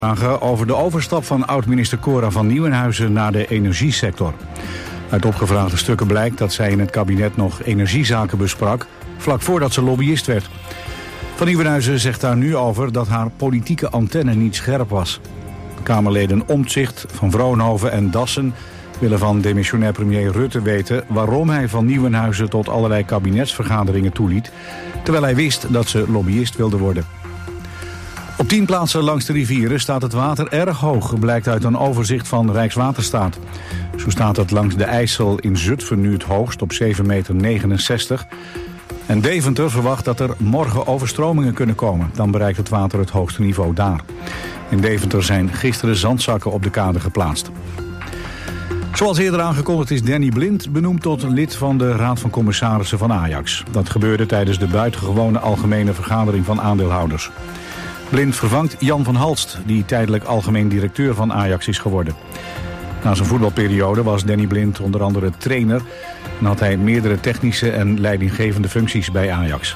Vragen over de overstap van oud-minister Cora van Nieuwenhuizen naar de energiesector. Uit opgevraagde stukken blijkt dat zij in het kabinet nog energiezaken besprak, vlak voordat ze lobbyist werd. Van Nieuwenhuizen zegt daar nu over dat haar politieke antenne niet scherp was. Kamerleden Omtzigt, Van Vroonhoven en Dassen willen van demissionair premier Rutte weten waarom hij Van Nieuwenhuizen tot allerlei kabinetsvergaderingen toeliet, terwijl hij wist dat ze lobbyist wilde worden. Op 10 plaatsen langs de rivieren staat het water erg hoog, blijkt uit een overzicht van Rijkswaterstaat. Zo staat het langs de IJssel in Zutphen nu het hoogst op 7,69 meter. En Deventer verwacht dat er morgen overstromingen kunnen komen. Dan bereikt het water het hoogste niveau daar. In Deventer zijn gisteren zandzakken op de kade geplaatst. Zoals eerder aangekondigd is Danny Blind benoemd tot lid van de Raad van Commissarissen van Ajax. Dat gebeurde tijdens de buitengewone algemene vergadering van aandeelhouders. Blind vervangt Jan van Halst, die tijdelijk algemeen directeur van Ajax is geworden. Na zijn voetbalperiode was Danny Blind onder andere trainer en had hij meerdere technische en leidinggevende functies bij Ajax.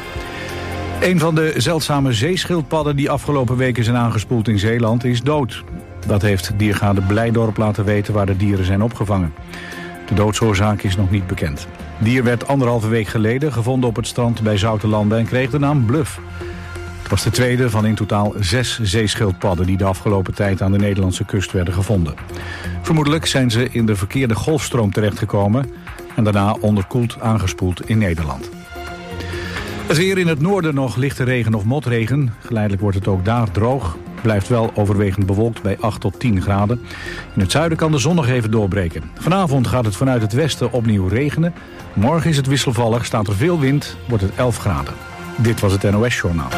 Een van de zeldzame zeeschildpadden die afgelopen weken zijn aangespoeld in Zeeland is dood. Dat heeft diergaarde Blijdorp laten weten waar de dieren zijn opgevangen. De doodsoorzaak is nog niet bekend. Het dier werd 1,5 week geleden gevonden op het strand bij Zoutelanden en kreeg de naam Bluff. Het was de tweede van in totaal 6 zeeschildpadden die de afgelopen tijd aan de Nederlandse kust werden gevonden. Vermoedelijk zijn ze in de verkeerde golfstroom terechtgekomen en daarna onderkoeld aangespoeld in Nederland. Het weer in het noorden nog lichte regen of motregen. Geleidelijk wordt het ook daar droog. Blijft wel overwegend bewolkt bij 8 tot 10 graden. In het zuiden kan de zon nog even doorbreken. Vanavond gaat het vanuit het westen opnieuw regenen. Morgen is het wisselvallig, staat er veel wind, wordt het 11 graden. Dit was het NOS Journaal.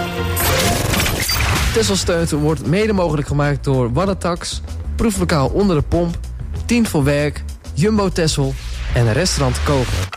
Texel Steunt wordt mede mogelijk gemaakt door Waddatax, Proeflokaal Onder de Pomp, 10 voor Werk, Jumbo Texel en Restaurant Kogel.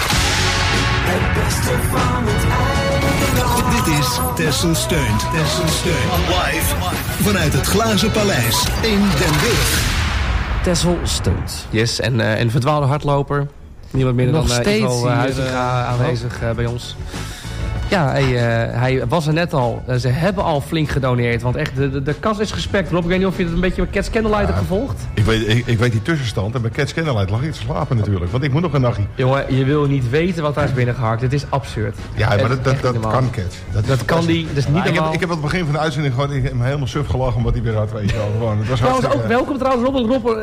Het beste van het eiland. Dit is Texel Steunt. Texel Steunt. Live vanuit het Glazen Paleis in Den Burg. Texel Steunt. Yes, en verdwaalde hardloper. Niemand minder Nog dan steeds Ivo Huizinga aanwezig bij ons. Ja, hij was er net al. Ze hebben al flink gedoneerd. Want echt, de kas is gespekt. Rob, ik weet niet of je het een beetje met Cats Candlelight hebt gevolgd. Ik weet die tussenstand. En bij Cats Candlelight lag ik te slapen natuurlijk. Want ik moet nog een nachtje. Jongen, je wil niet weten wat daar is binnengehakt. Het is absurd. Ja, maar dat kan Cats. Dat kan die. Dat is niet normaal. Ik heb aan het begin van de uitzending gewoon helemaal suf gelachen omdat hij weer had. Weet je wel. Gewoon, het was trouwens ook welkom trouwens Rob. Welkom.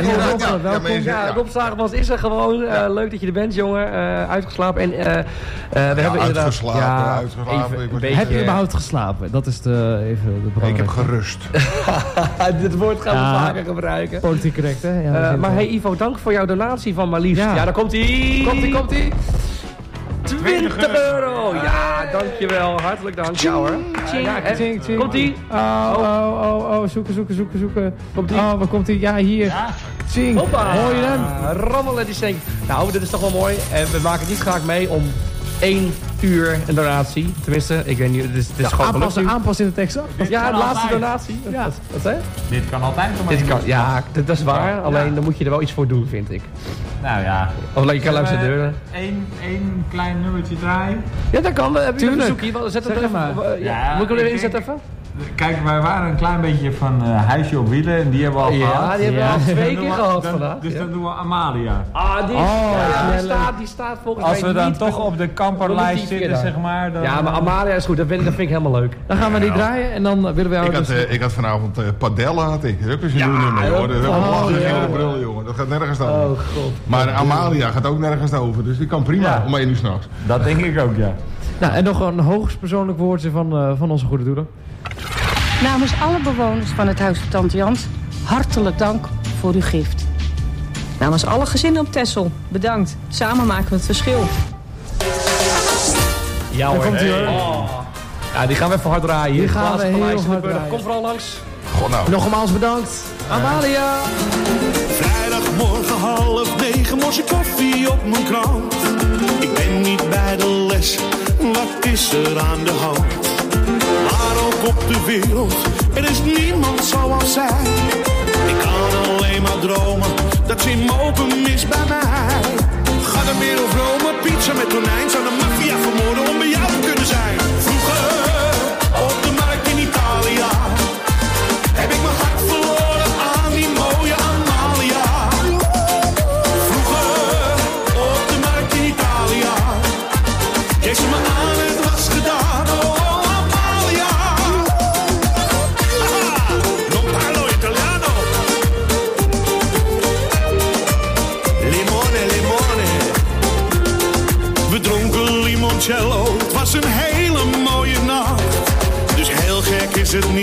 Rob Zagermans is er gewoon. Leuk dat je er bent, jongen. Uitgeslapen. En we hebben inderdaad... Uitgeslapen. Heb je überhaupt geslapen? Dat is even de belangrijke. Ik heb gerust. Dit woord gaan we vaker gebruiken. Politiek correct, hè? Ja, maar hey Ivo, dank voor jouw donatie van maar liefst. Ja, daar komt-ie. Komt-ie. 20 euro. Ja, dankjewel. Hartelijk dank. Ja hoor. Ching. Komt-ie. Zoeken. Komt-ie. Oh, waar komt-ie? Ja, hier. Ja. Ching. Hoppa. Hoor je hem? Rammelen die cent. Nou, dit is toch wel mooi. En we maken het niet graag mee om 1 uur een donatie. Tenminste, ik weet niet. Het is gewoon aanpassen in de tekst. Ja, de laatste donatie. Ja. Wat zei je? Dit kan altijd. Ja, dat is waar. Alleen dan moet je er wel iets voor doen, vind ik. Nou ja. Of je kan langs de deuren. Eén klein nummertje draaien. Ja, dat kan. Heb je een verzoekje? Zet het er even. Moet ik hem even inzetten even? Kijk, wij waren een klein beetje van Huisje op Wielen en die hebben we al gehad. Ja, die hebben we al 2 keer gehad vandaag. Dus dan doen we Amalia. Die staat volgens mij als we dan toch op de kamperlijst zitten, zeg maar. Dan, ja, maar Amalia is goed, dat vind ik helemaal leuk. Dan gaan we die draaien en dan willen we jou... Ik had vanavond padellen, had ik. Dat is een nieuw nummer, hoor. Dat is lachen in de bril, jongen. Dat gaat nergens over. Oh, god. Maar Amalia gaat ook nergens over, dus die kan prima om 1 uur 's nachts. Dat denk ik ook, ja. Nou, en nog een hoogstpersoonlijk woordje van onze goede doeler. Namens alle bewoners van het Huis van Tante Jans, hartelijk dank voor uw gift. Namens alle gezinnen op Texel, bedankt. Samen maken we het verschil. Ja hoor. Komt Ja, die gaan we even hard draaien. Die gaan we heel hard draaien. Kom vooral langs. God nou. Nogmaals bedankt. Amalia. Vrijdagmorgen 8:30 mors ik koffie op mijn krant. Ik ben niet bij de les, wat is er aan de hand? Maar ook op de wereld, er is niemand zoals zij. Ik kan alleen maar dromen, dat ze in mogen mis bij mij. Ga naar meer of Rome, pizza met tonijn. Zou de maffia vermoorden om bij jou te kunnen zijn. Vroeger, op de markt in Italië, heb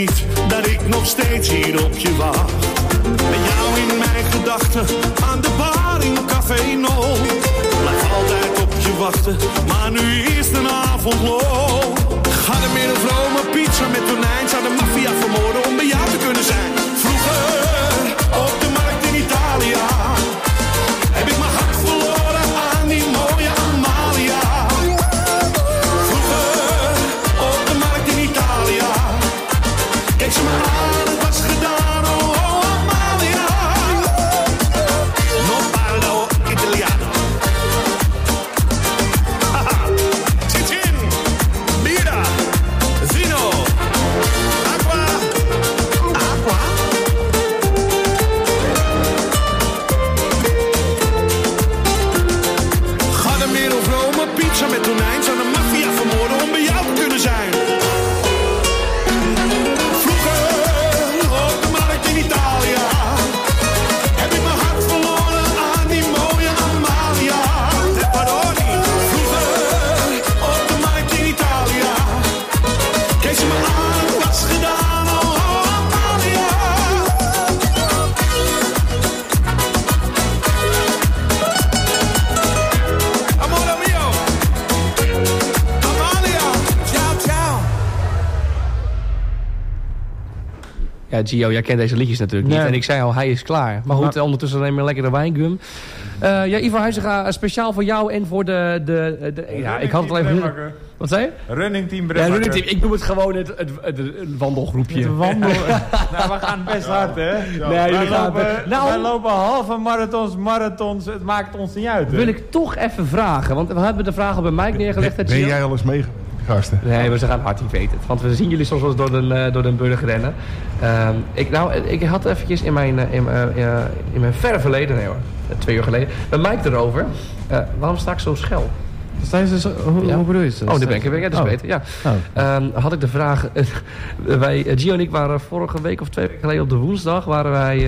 niet dat ik nog steeds hier op je wacht. Met jou in mijn gedachten aan de bar in Café No. Blijf altijd op je wachten, maar nu is de avond low. Ga er meer een vrome pizza met tonijn. Zou de maffia vermoorden om bij jou te kunnen zijn. Vroeger op de markt in Italië heb ik mijn hart verloren aan die mooie Amalia. Vroeger op de markt in Italië keek ze me aan, het was gedaan, oh Amalia. Non parlo italiano. Haha, cin, bira, vino, acqua. Ga er meer of Rome, pizza met tonijn. Zou de maffia vermoorden om bij jou te kunnen zijn. Vroeger op de markt in Italië heb ik mijn hart verloren aan die mooie Amalia. Paroni. Vroeger op de markt in Italië keek ze me aan, het was gedaan, oh Amalia. Amore mio, Amalia, ciao ciao. Ja, Gio, jij kent deze liedjes natuurlijk niet. Nee. En ik zei al, hij is klaar. Maar goed, ondertussen neem je een lekkere wijngum. Ja, Ivo Huizinga, speciaal voor jou en voor de ja, ik had het al even... Wat zei je? Running Team Ja, Bremmaker. running team. Ik noem het gewoon het wandelgroepje. Het wandel. Nou, we gaan best hard, hè? Wij lopen halve marathons. Het maakt ons niet uit, hè? Wil ik toch even vragen, want we hebben de vraag op bij Mike neergelegd. Ben Gio. jij al eens mee, gasten? Nee, maar ze gaan hard, ik weet het. Want we zien jullie soms wel eens door den burg rennen. Ik had eventjes in mijn verre verleden, nee hoor, 2 uur geleden, met Mike erover. Waarom sta ik zo schel? Hoe bedoel je het? Oh, dit ben ik weer. Ja, dat is beter. Ja. Had ik de vraag... Gio en ik waren vorige week of 2 weken geleden op de woensdag... waren wij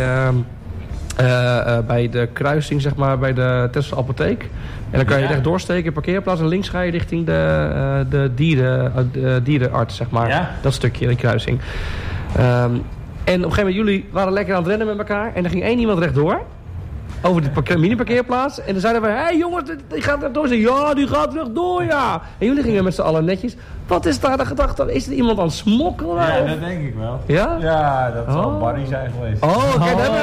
bij de kruising, zeg maar, bij de Tesla apotheek. En dan kan je recht doorsteken, parkeerplaats... en links ga je richting de dierenarts, zeg maar. Ja? Dat stukje, die kruising. En op een gegeven moment, jullie waren lekker aan het rennen met elkaar... en er ging 1 iemand rechtdoor... over de mini-parkeerplaats. En dan zeiden we, hé jongens, die gaat rechtdoor. Ze ja, die gaat rechtdoor, ja. En jullie gingen met z'n allen netjes. Wat is daar de gedachte? Is er iemand aan het smokkelen? Ja, of? dat denk ik wel. Ja? Ja, dat zal Barry zijn geweest. Oh, oké, we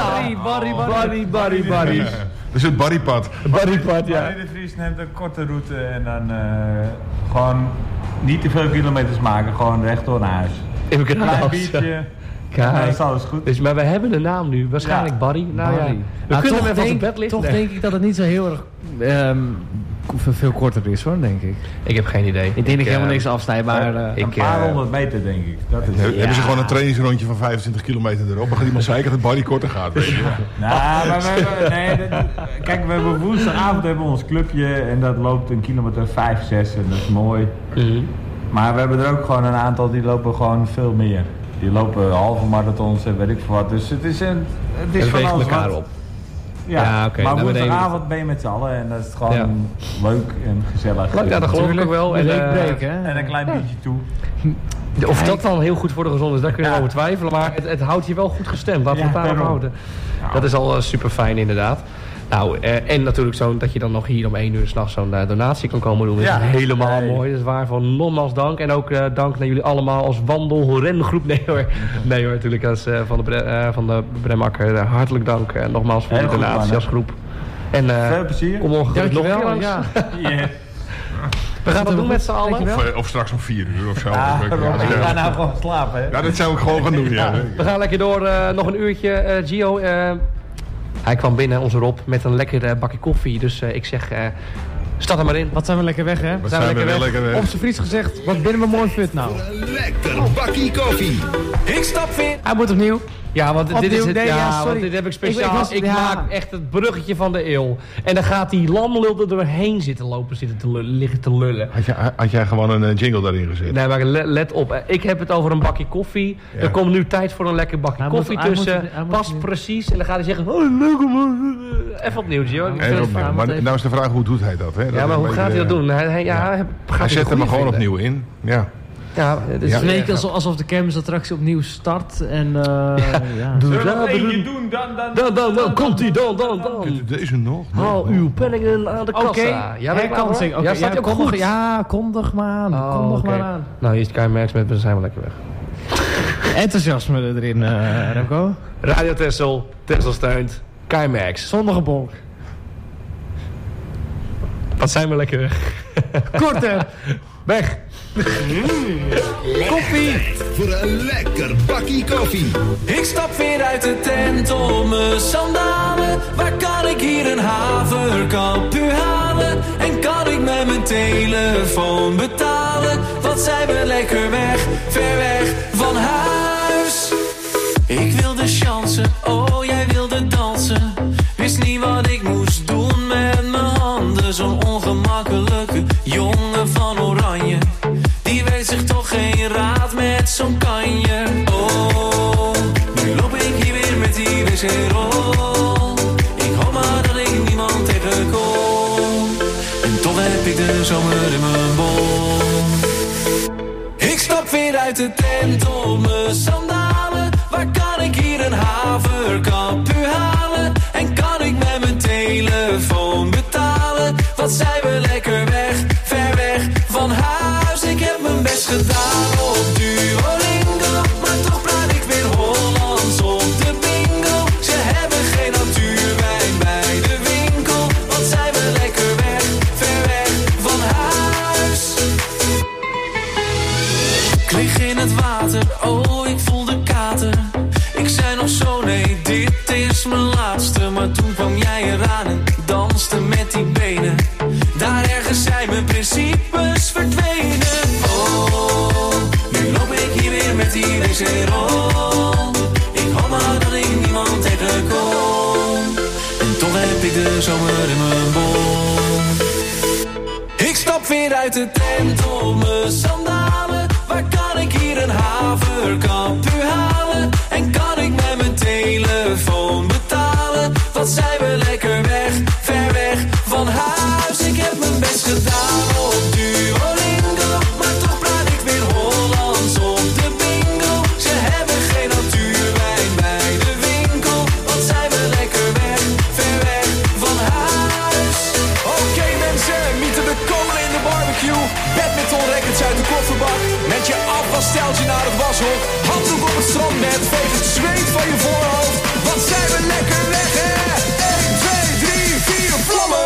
hebben Barry. Dat is het Barrypad. Barrypad, ja. Barry de Vries neemt een korte route en dan gewoon niet te veel kilometers maken. Gewoon rechtdoor naar huis. Even een klein biertje. Kijk, dat is alles goed. Dus, maar we hebben een naam nu. Waarschijnlijk Barry. Nou ja, we kunnen hem even op het bed liggen. Toch denk ik dat het niet zo heel erg veel korter is, hoor, denk ik. Ik heb geen idee. Ik denk dat ik helemaal niks afsnijd, maar... een paar 100 meter, denk ik. Dat is Hebben ze gewoon een trainingsrondje van 25 kilometer erop? Dan gaat iemand zeiken dat Barry korter gaat. Weet je. Nou, maar kijk, we hebben woensdagavond hebben we ons clubje en dat loopt een kilometer 5, 6 en dat is mooi. Maar we hebben er ook gewoon een aantal die lopen gewoon veel meer. Die lopen halve marathons en weet ik veel wat. Dus het is van alles elkaar wat. op. Ja, oké. Maar nou, woensdagavond ben je met z'n allen en dat is gewoon leuk en gezellig. Leuk, ja, dat geloof ik ook wel. En een klein biertje toe. Of dat dan heel goed voor de gezondheid is, daar kun je over twijfelen. Maar het houdt je wel goed gestemd. Laten we het daarop houden. Nou. Dat is al super fijn inderdaad. Nou, en natuurlijk zo dat je dan nog hier om 1 uur 's nachts zo'n donatie kan komen doen. Dat is helemaal mooi. Dat is waarvan nogmaals dank. En ook dank naar jullie allemaal als wandel-rengroep. Nee hoor, natuurlijk als van de Bremmaker. Hartelijk dank nogmaals voor de donatie als groep. En veel plezier. Kom ongelukkig nog wel langs. Ja. We gaan dat doen met z'n allen. Of straks om 4 uur of zo. We gaan nou gewoon slapen, hè? Ja, dat zou ik gewoon gaan doen, ja. We gaan lekker door. Nog een uurtje. Gio... Hij kwam binnen, onze Rob, met een lekker bakje koffie. Dus ik zeg, start er maar in. Wat zijn we lekker weg, hè? Wat zijn we lekker weg. Op zijn Fries gezegd, wat binnen we mooi fit nou? Lekker bakje koffie. Ik stap weer. Hij moet opnieuw. Ja, want dit is het. Nee, want dit heb ik speciaal. Ik maak echt het bruggetje van de eeuw. En dan gaat die lamlul er doorheen liggen te lullen. Had jij gewoon een jingle daarin gezet? Nee, maar let op. Ik heb het over een bakje koffie. Ja. Er komt nu tijd voor een lekker bakje koffie tussen. Past precies. En dan gaat hij zeggen... Oh, leuk man. Even opnieuw, Gio. Maar nou is de vraag, hoe doet hij dat? Hè? Ja, maar hoe gaat hij dat doen? Hij zet hem er gewoon opnieuw in. Ja. Ja, Het leek alsof de kermisattractie opnieuw start. En Zullen we nog eentje doen? Dan komt hij, dan. Deze nog? Haal uw penningen aan de kassa. Oké, herkansing. Ja, staat ook goed. Ja, kondig maar aan. Kondig maar aan. Nou, hier is het KMX met we zijn wel lekker weg. Enthousiasme erin, Remco. Radio Texel, Texel steunt, KMX. Zonder bonk. Wat zijn we lekker weg. Korter. Weg. Koffie. Voor een lekker bakkie koffie. Ik stap weer uit de tent om mijn sandalen. Waar kan ik hier een haverkampje halen? En kan ik met mijn telefoon betalen? Wat zijn we lekker weg, ver weg van huis. Ik wilde chansen, oh jij wilde dansen. Wist niet wat ik moest doen met mijn handen. Zo'n ongemakkelijke jongen van Oranje. Die weet zich toch geen raad met zo'n kanje. Oh, nu loop ik hier weer met die wc-rol. Ik hoop maar dat ik niemand tegenkom. En toch heb ik de zomer in mijn bol. Ik stap weer uit de tent op mijn sandalen. Waar kan ik hier een haverkampje halen? En kan ik met mijn telefoon betalen? Wat zijn we lekker weg, ver weg van huis. Ik heb mijn best gedaan op Duolingo, maar toch praat ik weer Hollands op de bingo. Ze hebben geen natuurwijn bij de winkel. Wat zijn we lekker weg, ver weg van huis. Ik lig in het water, oh ik voel de kater. Ik zei nog zo, nee dit is mijn laatste. Maar toen kwam jij eraan en danste met die benen. Daar ergens zijn mijn principes verdwenen. Oh, nu loop ik hier weer met die wc-rol. Ik hoop maar dat ik niemand tegenkom. En toch heb ik de zomer in mijn bol. Ik stap weer uit de tent op mijn sandalen. Waar kan ik hier een haverkampje halen? En kan ik met mijn telefoon betalen? Wat zijn we lekker weg, ver weg van huis. Ik heb mijn best gedaan op Duolingo, maar toch praat ik weer Hollands op de bingo. Ze hebben geen natuurwijn bij de winkel. Wat zijn we lekker weg, ver weg van huis. Oké mensen, mieten de kolen in de barbecue. Badmintonrackets uit de kofferbak. Met je afwassteltje naar het washok. Handdoek op het strandbed, veeg het zweet van je voorhoofd. Wat zijn we lekker weg hè. 1, 2, 3, 4, vlammen.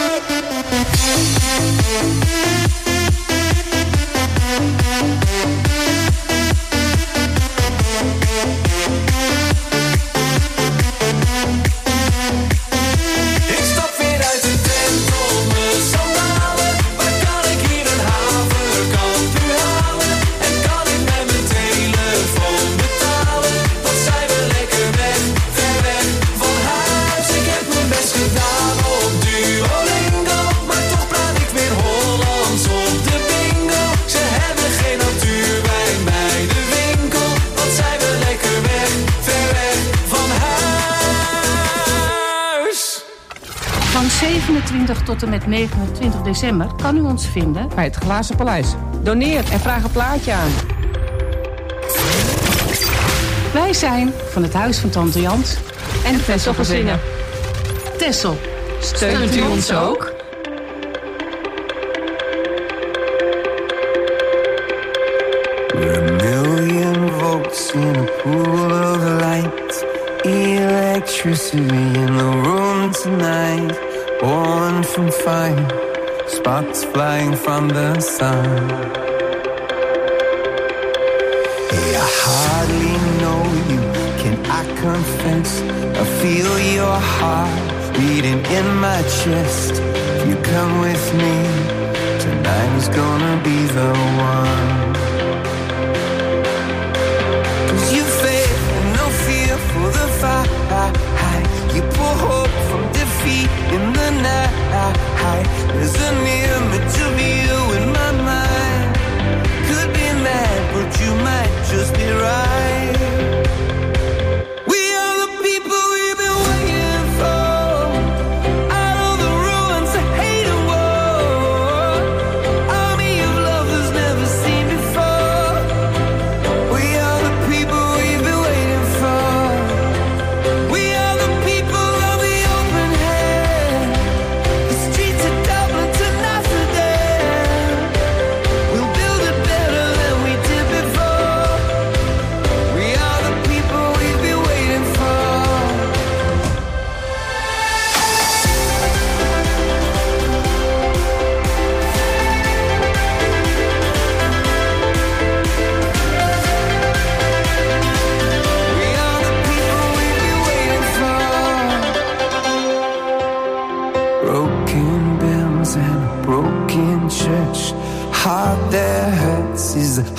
Ik stap weer uit de tent op mijn sandalen. Waar kan ik hier een haverkampje halen? En kan ik met mijn telefoon betalen? Wat zijn we lekker weg, ver weg van huis. Ik heb mijn best gedaan op Duolingo, maar toch praat ik weer Hollands op de bingo. Ze hebben geen natuurwijn bij de winkel. Wat zijn we lekker weg, ver weg van huis. Van 27 tot en met 29 december kan u ons vinden Bij het Glazen Paleis. Doneer en vraag een plaatje aan. Wij zijn van het Huis van Tante Jans En de Tesselgezinnen. Tessel. Steunt u ons ook? We're a million volts in a pool of light. Electricity in the room tonight. Born from fire, sparks flying from the sun. Hey, I hardly know you, can I confess? I feel your heart beating in my chest. If you come with me, tonight is gonna be the one. You faith and no fear for the fight. You pull hope from defeat in the night. There's an image of you in my mind. Could be mad, but you might just be right. We are the people we've been waiting for. Out of the ruins of hate and war. Army of love that's never seen before.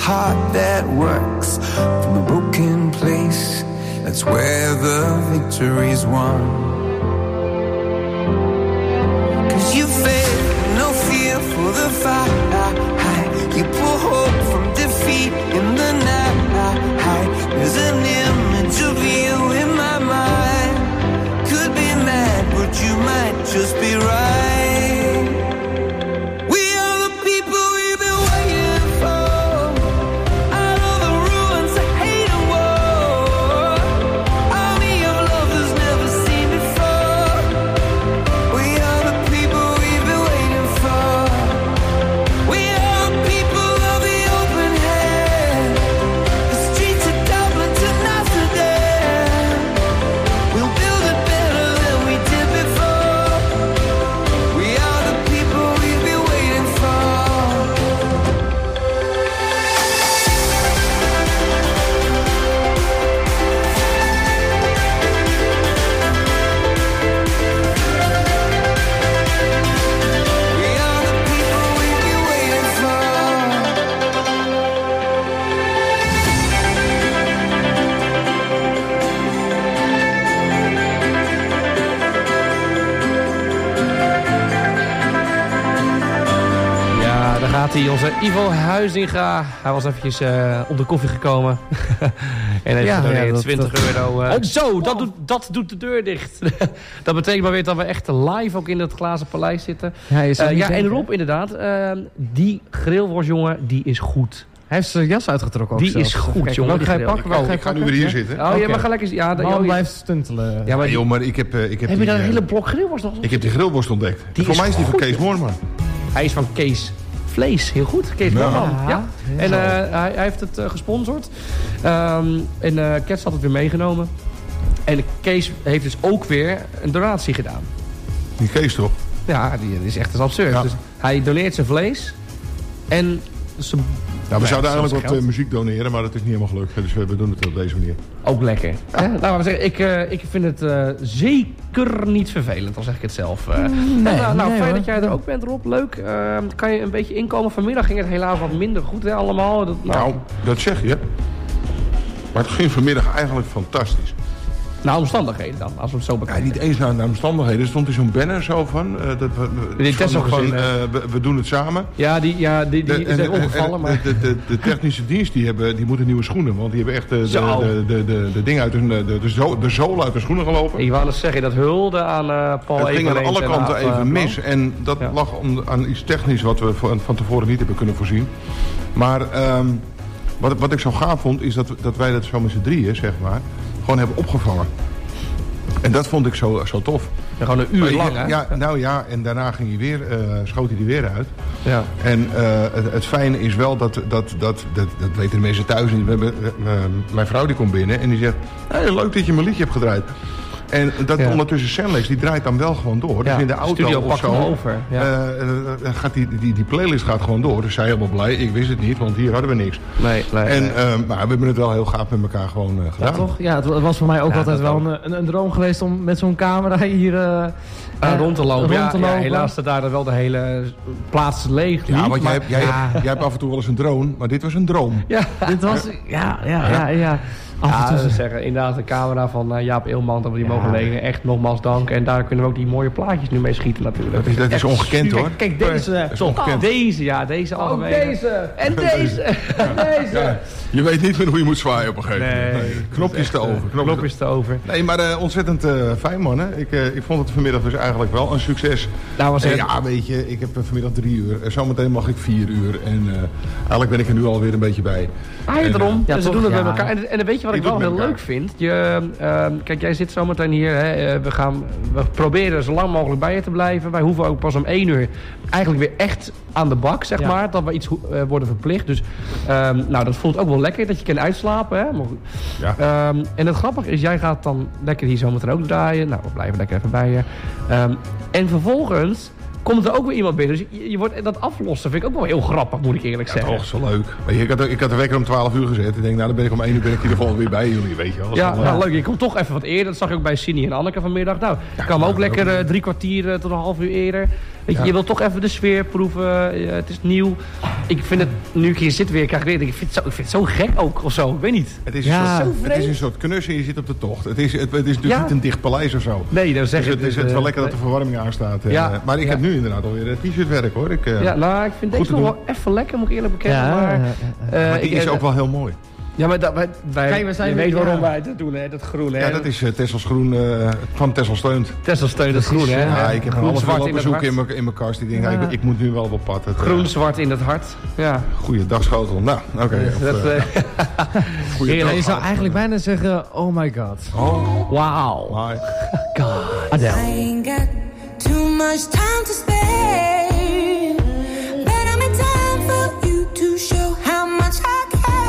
heart that works from a broken place. That's where the victory's won. 'Cause you fail, no fear for the fight. You pull hope from defeat in the night. There's an image of you in my mind. Could be mad, but you might just be right. We are the people we've been waiting for. Out of the ruins of hate and war. Army of lovers never seen before. We are the people we've been waiting for. We are the people of the open hand. The streets of Dublin to Amsterdam. We'll build it better than we did before. We are the people we've been waiting for. We are the people we've been waiting for. Ja, daar gaat hij, onze Ivo Huizinga. Hij was eventjes op de koffie gekomen. En heeft gedoneerd 20 euro. Zo, dat doet de deur dicht. Dat betekent maar weer dat we echt live ook in het glazen paleis zitten. En Rob, inderdaad. Die grillworstjongen, die is goed. Hij heeft zijn jas uitgetrokken ook. Die is goed, jongen. Ga je pakken? Ik ga nu weer hier zitten. Oh, ja, maar ga lekker... Ja, Man blijft stuntelen. Ja, maar ik heb heb je daar een hele blok grillworst nog? Ik heb die grillworst ontdekt. Voor mij is die van Kees Moorman. Hij is van Kees Vlees, heel goed. Kees Moorman. Ja. En hij heeft het gesponsord. En Kets had het weer meegenomen. En Kees heeft dus ook weer een donatie gedaan. Die Kees toch? Ja, die is echt absurd. Ja. Dus hij doneert zijn vlees en zijn... Nou, we zouden eigenlijk wat muziek doneren, maar dat is niet helemaal gelukt. Dus we doen het op deze manier. Ook lekker. Ja. Nou, we zeggen, ik vind het zeker niet vervelend, al zeg ik het zelf. Fijn dat jij er ook bent, Rob. Leuk. Kan je een beetje inkomen? Vanmiddag ging het helaas wat minder goed, hè, allemaal. Dat zeg je. Maar het ging vanmiddag eigenlijk fantastisch. Naar omstandigheden dan, als we het zo bekijken. Ja, niet eens naar omstandigheden. Er stond er zo'n banner zo van... we doen het samen. Ja, die is ongevallen. Maar... De technische dienst, die moeten nieuwe schoenen. Want die hebben echt de dingen uit de zolen uit de schoenen gelopen. Ik wou eens zeggen, dat hulde aan Paul Eveneens. Het ging aan alle kanten even mis. En dat lag aan iets technisch wat we van tevoren niet hebben kunnen voorzien. Maar wat ik zo gaaf vond, is dat wij dat zo met z'n drieën, zeg maar... gewoon hebben opgevangen. En dat vond ik zo tof. Ja, gewoon een uur lang, hè? Ja, nou ja, en daarna ging hij schoot hij er weer uit. Ja. En het fijne is wel dat weten de mensen thuis niet. Mijn vrouw die komt binnen en die zegt... Hey, leuk dat je mijn liedje hebt gedraaid. En ondertussen Senlex, die draait dan wel gewoon door. Dus in de auto of zo over. gaat die playlist gaat gewoon door. Dus zij helemaal blij. Ik wist het niet, want hier hadden we niks. Nee. Maar we hebben het wel heel gaaf met elkaar gewoon gedaan. Ja, toch? Ja, het was voor mij ook altijd wel een droom geweest om met zo'n camera hier... rond te lopen. Ja, helaas staat daar wel de hele plaats leeg. Ja, want jij hebt af en toe wel eens een drone, maar dit was een droom. Ja, dit was... Ja. Zeggen, inderdaad de camera van Jaap Eelman, dat we die mogen lenen. Echt nogmaals dank. En daar kunnen we ook die mooie plaatjes nu mee schieten natuurlijk. Dat is ongekend hoor. Kijk deze. Deze allebei. Deze. En deze. En deze. Ja, je weet niet meer hoe je moet zwaaien op een gegeven moment. Nee, knopjes te over. Knopjes te over. Nee, maar ontzettend fijn mannen. Ik vond het vanmiddag dus eigenlijk wel een succes. Ja, weet je, ik heb vanmiddag 3 uur. Zometeen mag ik 4 uur. En eigenlijk ben ik er nu alweer een beetje bij. Daarom. Ja, ze doen het met elkaar. En weet je wat ik wel heel leuk vind? Kijk, jij zit zometeen hier. Hè, we proberen zo lang mogelijk bij je te blijven. Wij hoeven ook pas om 1 uur eigenlijk weer echt aan de bak, zeg maar. Dat we iets worden verplicht. Dus dat voelt ook wel lekker dat je kan uitslapen. Hè? Maar, en het grappige is, jij gaat dan lekker hier zometeen ook draaien. Nou, we blijven lekker even bij je. En vervolgens komt er ook weer iemand binnen. Dus je wordt dat aflossen, vind ik ook wel heel grappig, moet ik eerlijk zeggen. Toch, zo leuk. Ik had de wekker om 12 uur gezet. Ik denk, nou, dan ben ik om 1 uur in ieder geval weer bij jullie, weet je wel. Ja, nou, leuk. Je komt toch even wat eerder. Dat zag ik ook bij Sini en Anneke vanmiddag. Nou, ik kan ook lekker 3 kwartier tot een half uur eerder. Weet je, je wilt toch even de sfeer proeven. Het is nieuw. Ik vind het, nu ik hier zit weer, ik vind het zo gek ook, of zo. Ik weet niet. Het is een soort knus en je zit op de tocht. Het is niet een dicht paleis of zo. Nee, dat zeg ik. Het is wel lekker dat de verwarming aanstaat. Ja. Maar ik heb nu inderdaad alweer t-shirtwerk, hoor. Ik vind deze nog wel even lekker, moet ik eerlijk bekennen. Maar die is ook wel heel mooi. Ja, maar je weet waarom wij dat doen, hè? Dat groen, hè? Ja, dat is Tessels groen van Tessel Steunt. Tessel Steunt, dat groen, hè? Ja, ik heb een half uur bezoek in mijn kast. Ik denk, ik moet nu wel op pad. Groen, zwart in het hart. Ja. Goeiedag, schotel. Nou, oké. Je zou eigenlijk bijna zeggen, oh my god. Oh. Wow. My god. Adele. I ain't got too much time to spare, but I'm in time for you to show how much I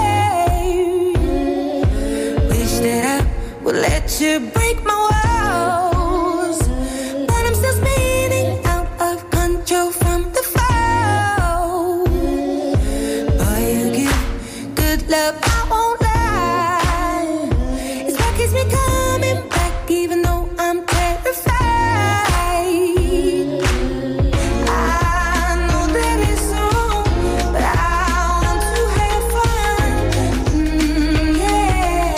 that I will let you break my walls, but I'm still spinning out of control from the fall. Boy, you give good love, I won't lie. It's what keeps me coming back, even though I'm terrified. I know that it's wrong, but I want to have fun. Yeah.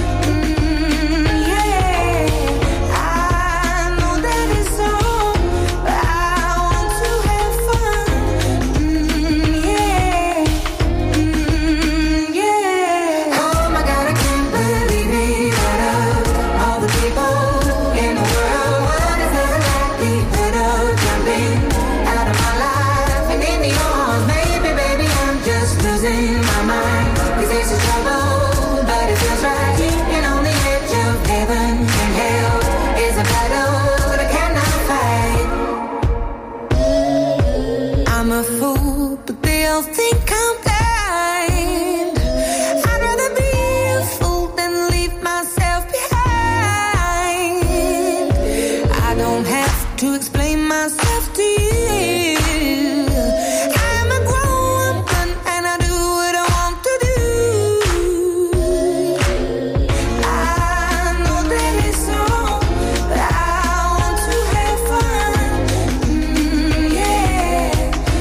I'm a fool, but they all think I'm blind. I'd rather be a fool than leave myself behind. I don't have to explain myself to you. I'm a grown woman and I do what I want to do. I know that it's wrong, but I want to have fun. Yeah.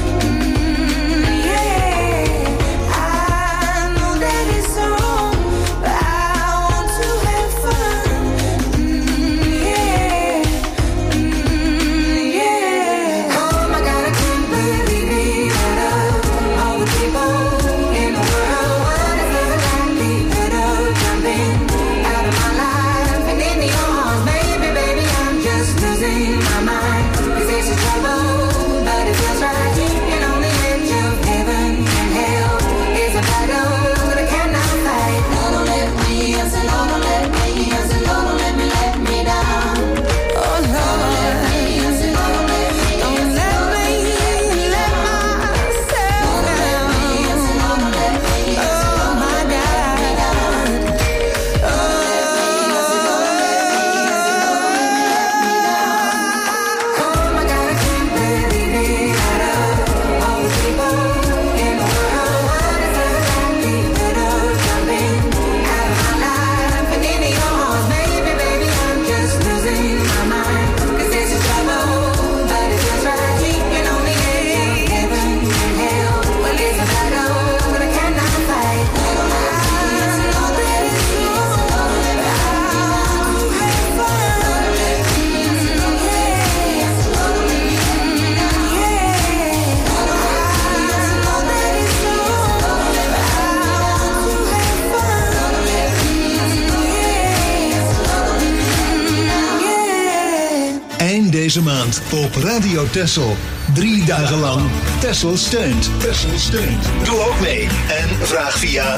Deze maand op Radio Texel. 3 dagen lang Texel steunt. Texel steunt. Doe ook mee en vraag via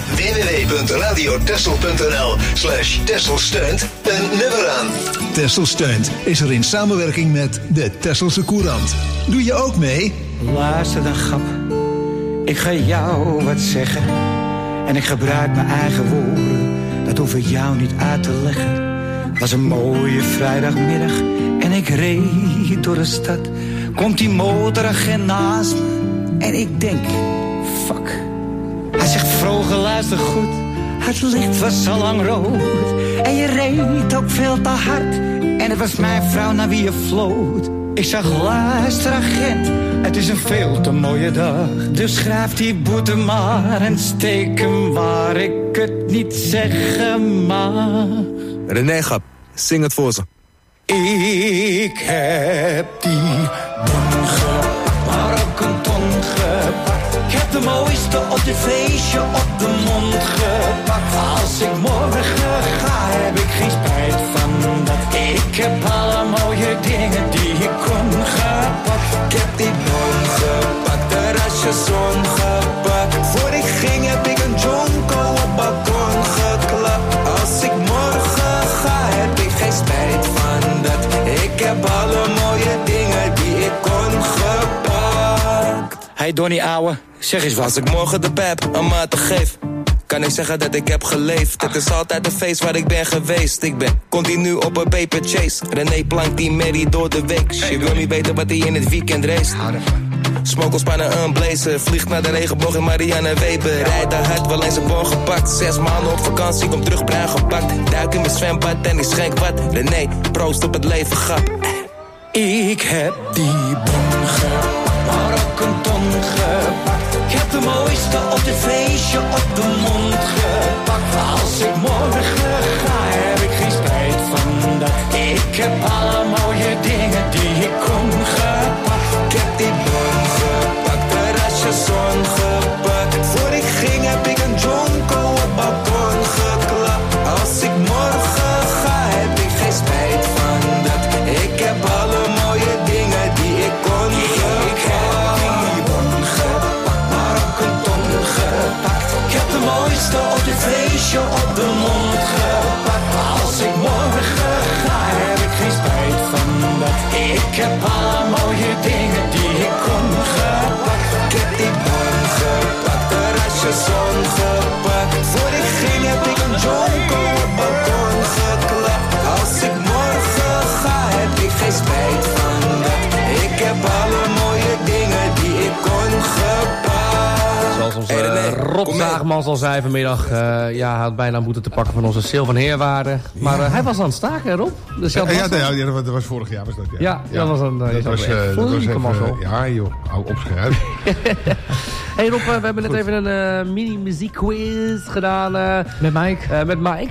www.radiotexel.nl/Texel steunt een nummer aan. Texel steunt is er in samenwerking met de Texelse Courant. Doe je ook mee? Luister dan, grap. Ik ga jou wat zeggen. En ik gebruik mijn eigen woorden. Dat hoef ik jou niet uit te leggen. Het was een mooie vrijdagmiddag en ik reed door de stad. komt die motoragent naast me. En ik denk, fuck. Hij zegt, vroeger luister goed. Het licht was al lang rood. En je reed ook veel te hard. En het was mijn vrouw naar wie je floot. Ik zag, luister agent, het is een veel te mooie dag. Dus schrijf die boete maar en steek hem waar ik het niet zeggen mag. René Gap, zing het voor ze. Ik heb die bon gepakt, maar ook een ton gepakt. Ik heb de mooiste op dit feestje op de mond gepakt. Als ik morgen ga, heb ik geen spijt van dat. Ik heb alle mooie dingen die ik kon gepakt. Ik heb die bon gepakt, de rasjes ongepakt. Voor ik ging heb ik een jonko op balkon geklapt. Als ik morgen ga, heb ik geen spijt van dat. Ik heb alle mooie dingen die ik kon gepakt. Hey Donnie ouwe, zeg eens wat. Als ik morgen de pep een maat te geef, kan ik zeggen dat ik heb geleefd. Het is altijd een feest waar ik ben geweest. Ik ben continu op een paper chase. René plankt die merrie door de week. Je wil niet weten wat hij in het weekend race. Smokelspannen een blazer. Vliegt naar de regenboog in Marianne Weber. Rijdt de hard, wel eens een bon gepakt. 6 maanden op vakantie, kom terug bruin gepakt. Duik in mijn zwembad en ik schenk wat. René, proost op het leven, grap. Ik heb die bon gepakt, maar ook een ton gepakt. Ik heb de mooiste op dit feestje op de mond gepakt. Als ik morgen ga, heb ik geen spijt van dat. Ik heb alle mooie dingen die ik kon gepakt. Ik heb die bon gepakt, de rasjes ongepakt. Voor ik ging heb ik een jonko op balkon geklapt. Als ik morgen ga, heb ik geen spijt van dat. Ik heb alle mooie dingen die ik kon gepakt. Ik heb die bon gepakt, maar ook een ton gepakt. Ik heb de mooiste op dit feestje op de mond gepakt. Als ik morgen ga, heb ik geen spijt van dat. Ik heb alle mooie dingen die ik kon gepakt. Ik heb die bon gepakt, de rasjes ongepakt. Voor ik ging heb ik een jonko op balkon geklapt. Als ik morgen ga, heb ik geen spijt van dat. Ik heb alle mooie dingen die ik kon gepakt. Zoals onze Rob Zaagman al zei vanmiddag, hij had bijna moeten te pakken van onze Sil van Heerwaarde. Maar hij was aan het staken, Rob. Dus dat was vorig jaar. Was dat, ja, dat was een even, ja joh, hou opschuiven. Hey Rob, we hebben net even een mini muziekquiz gedaan. Met Mike.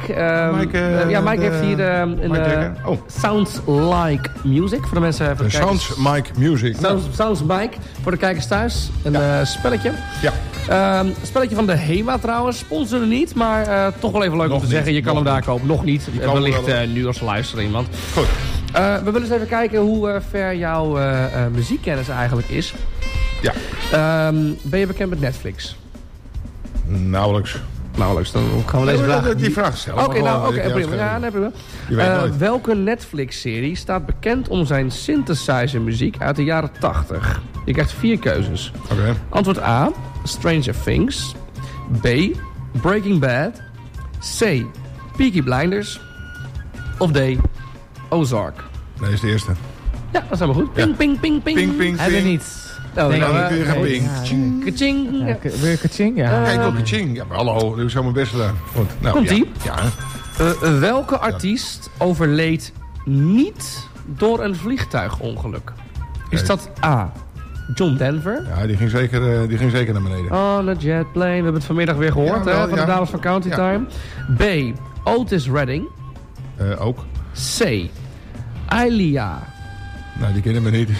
Mike heeft hier een Sounds Like Music. Voor de mensen even Sounds Like Music. Sounds Like. Voor de kijkers thuis. Een spelletje. Ja. Spelletje van de HEMA trouwens. Sponsoren niet, maar toch wel even leuk om te zeggen. Je kan hem daar kopen. Nog niet. Wellicht nu als luisteren iemand. Goed. We willen eens even kijken hoe ver jouw muziekkennis eigenlijk is. Ja. Ben je bekend met Netflix? Nauwelijks, dan gaan we deze vraag... Die vraag stellen. Oké, prima. Ja, nee, prima. Welke Netflix-serie staat bekend om zijn synthesizer-muziek uit de jaren 80? Je krijgt 4 keuzes. Okay. Antwoord A, Stranger Things. B, Breaking Bad. C, Peaky Blinders. Of D, Ozark. Nee, dat is de eerste. Ja, dat is helemaal goed. Ping, ping, ping, ping. Ping, ping, Hebben we niet. Kun je gaan ping. Kaching. Weer kaching, ja. Kijk ook kaching. Ja, maar hallo, dat is mijn best gedaan. Nou, komt-ie? Ja. Welke artiest overleed niet door een vliegtuigongeluk? Is dat A, John Denver? Ja, die ging zeker naar beneden. On a jet plane. We hebben het vanmiddag weer gehoord van de dames van County Time. B, Otis Redding. Ook. C, Ailia. Nou, die kennen me niet.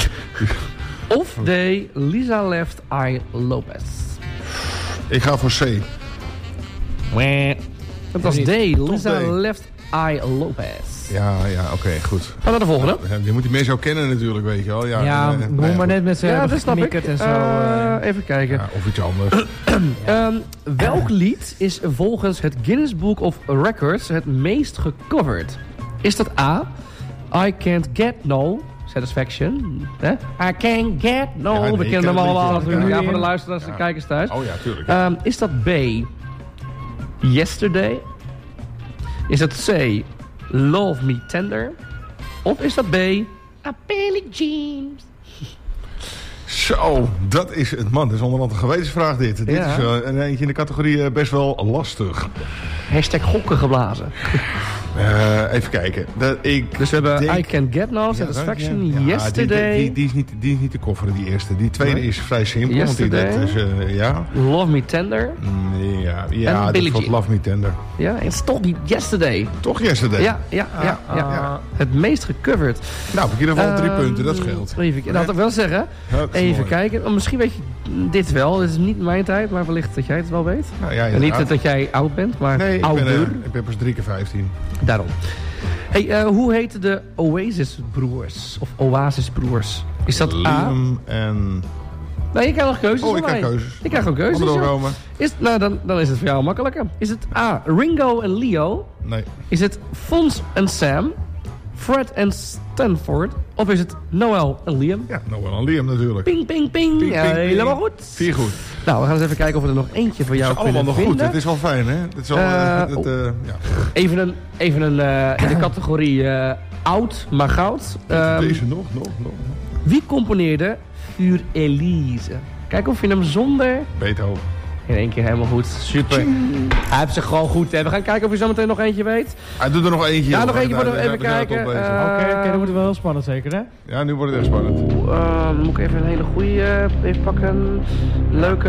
Of D, Lisa Left Eye Lopez. Ik ga voor C. Dat was D, Lisa Left Eye Lopez. Ja, oké, goed. Gaan we naar de volgende. Die moet hij meer zo kennen natuurlijk, weet je wel. Moet maar net met zijn dat snap ik. En zo. Even kijken. Ja, of iets anders. Welk lied is volgens het Guinness Book of Records het meest gecoverd? Is dat A, I Can't Get No Satisfaction? I Can't Get No. We kennen hem allemaal natuurlijk. Ja, voor de luisteraars en kijkers thuis. Oh ja, tuurlijk. Is dat B, Yesterday? Is dat C, Love Me Tender? Of is dat B, A Billie Jean Zo, dat is het. Man, dat is onderhand een gewetensvraag dit. Dit is een eentje in de categorie best wel lastig. Hashtag gokken geblazen. Even kijken. Dus we hebben I Can Get No Satisfaction, Yesterday. Die is niet de koffer, die eerste. Die tweede is vrij simpel. Yesterday. Want Love Me Tender. Ja, dat wordt Love Me Tender. Ja, het is toch Yesterday. Toch Yesterday? Ja. Het meest gecoverd. Nou, in ieder geval 3 punten, dat scheelt. Dat had ik wel zeggen. Even mooi. kijken. Misschien weet je dit wel. Het is niet mijn tijd, maar wellicht dat jij het wel weet. Nou, ja, en niet dat jij oud bent, maar ouder. Ik ben pas 3 keer 15. Daarom. Hey, hoe heten de Oasis-broers? Of Oasis-broers? Is dat Liam en... Nee, je krijgt nog keuzes. Ik krijg keuzes. Ik krijg gewoon keuzes. Dan is het voor jou makkelijker. Is het A, Ringo en Leo? Nee. Is het Fons en Sam? Fred en Stanford? Of is het Noel en Liam? Ja, Noel en Liam natuurlijk. Ping, ping, ping. Ping, ja, ping, helemaal ping. goed. 4 goed. Nou, we gaan eens even kijken of we er nog eentje voor jou kunnen vinden. Het is allemaal nog goed. Het is wel fijn, hè? Het is wel, Even een in de categorie oud, maar goud. Deze nog. Wie componeerde Für Elise? Kijk of je hem zonder... Beethoven. In één keer helemaal goed. Super. Hij heeft zich gewoon goed. Hè. We gaan kijken of je zo meteen nog eentje weet. Hij doet er nog eentje. Ja, nog eentje. Even kijken. Oké, dan wordt het wel heel spannend zeker, hè? Ja, nu wordt het echt spannend. Dan moet ik even een hele goeie even pakken. Leuke.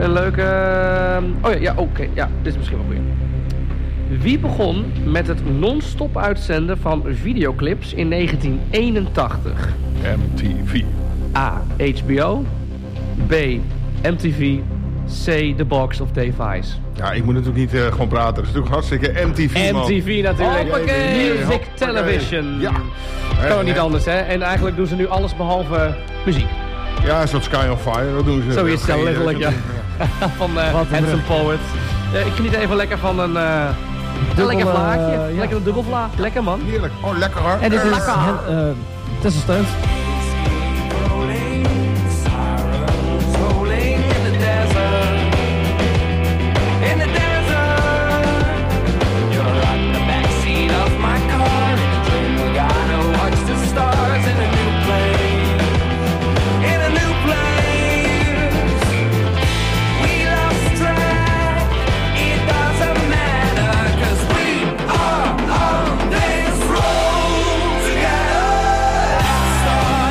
Oké. Ja, dit is misschien wel goed. Wie begon met het non-stop uitzenden van videoclips in 1981? MTV. A. HBO. B. MTV. C. The Box of Dave Vice. Ja, ik moet natuurlijk niet gewoon praten. Dat is natuurlijk hartstikke MTV, man. MTV natuurlijk. Music Television. Ja. Kan niet anders, hè? En eigenlijk doen ze nu alles behalve muziek. Ja, een soort Sky on Fire. Dat doen ze. Zo is het letterlijk, ja. Van Handsome Poets. Ik geniet even lekker van een lekker vlaagje. Lekker een dubbelvlaag. Lekker, man. Heerlijk. Oh, lekker hoor. En dit is Tessel Steunt. Stars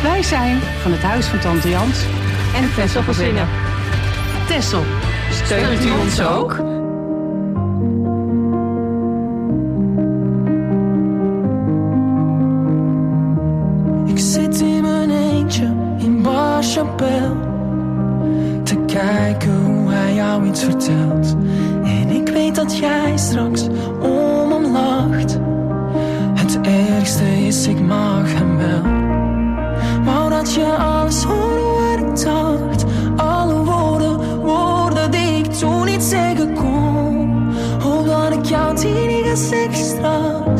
Wij zijn van het Huis van Tante Jans en Texel Gezinnen. Texel, steunt u ons ook? Ik zit in mijn eentje in Barchapel te kijken hoe hij jou iets vertelt. En ik weet dat jij straks om hem lacht. Het ergste is, ik mag hem wel. Wou dat je alles hoorde wat ik dacht. Alle woorden die ik toen niet zeggen kon. Hoop dat ik jou die niet ga zeggen straks.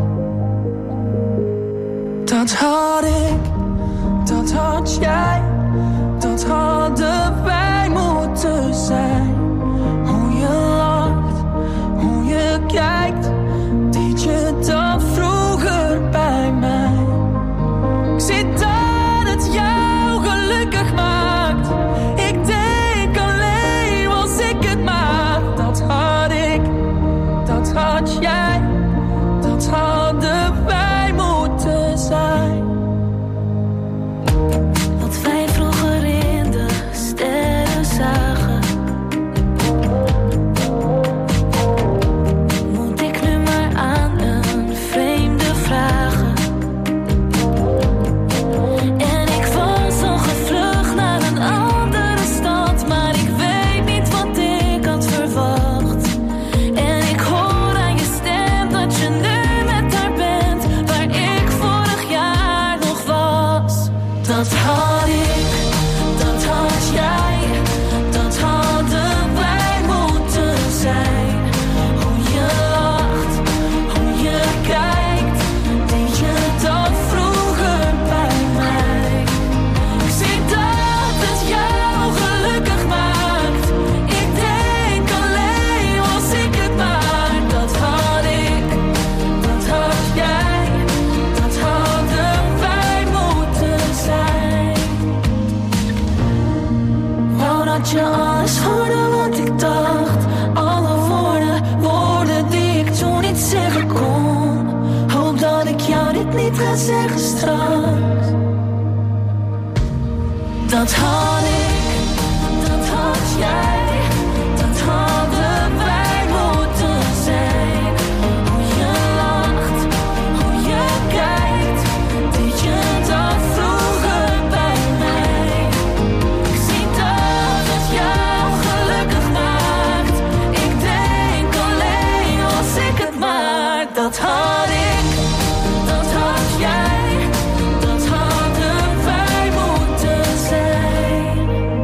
Dat had ik, dat had jij, dat hadden wij moeten zijn. Hoe je lacht, hoe je kijkt, deed je dat vroeger bij mij. Ik zie dat het jou gelukkig maakt. Ik denk alleen als ik het maak. Dat had ik, dat had jij, dat hadden wij moeten zijn. Wat wij vroeger in de sterren zagen. Moet ik nu maar aan een vreemde vragen. En ik was al gevlucht naar een andere stad, maar ik weet niet wat ik had verwacht. En ik hoor aan je stem dat je nu met haar bent, waar ik vorig jaar nog was. Dat had ik, dat had jij, dat hadden wij moeten zijn. Hoe je lacht, hoe je kijkt, deed je dat vroeger bij mij. Ik zie dat het jou gelukkig maakt. Ik denk alleen als ik het maak. Dat had ik, dat had jij, dat hadden wij moeten zijn. Wou dat je alles hoorde wat ik dacht. Alle woorden die ik toen niet zeggen kon. Hoop dat ik jou dit niet ga zeggen straks. Dat had ik, dat had jij, dat hadden wij moeten zijn. Hoe je lacht, hoe je kijkt, deed je dat vroeger bij mij. Ik zie dat het jou gelukkig maakt. Ik denk alleen als ik het maak. Dat had ik, dat had jij, dat hadden wij moeten zijn.